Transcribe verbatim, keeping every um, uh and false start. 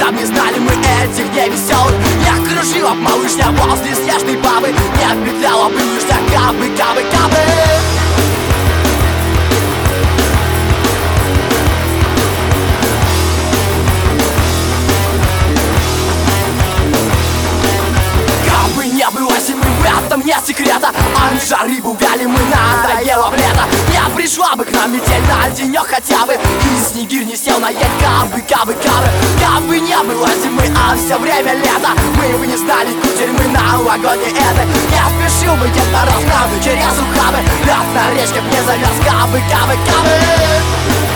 Когда бы не знали мы этих дней веселых, я кружила б малышня возле снежной бабы, не петляла бы лишь на кабы, кабы, кабы. Не было зимы, в этом нет секрета. А не жары бы вяли мы, надоело в лето. Не пришла бы к нам метель на денек хотя бы, и снегирь не сел на ель, кабы, кабы, кабы. Кабы не было зимы, а все время лето, мы бы не знали кутерьмы новогодней этой. Не спешил бы Дед Мороз к нам через ухабы, лед на речке мне замерз, кабы, кабы, кабы.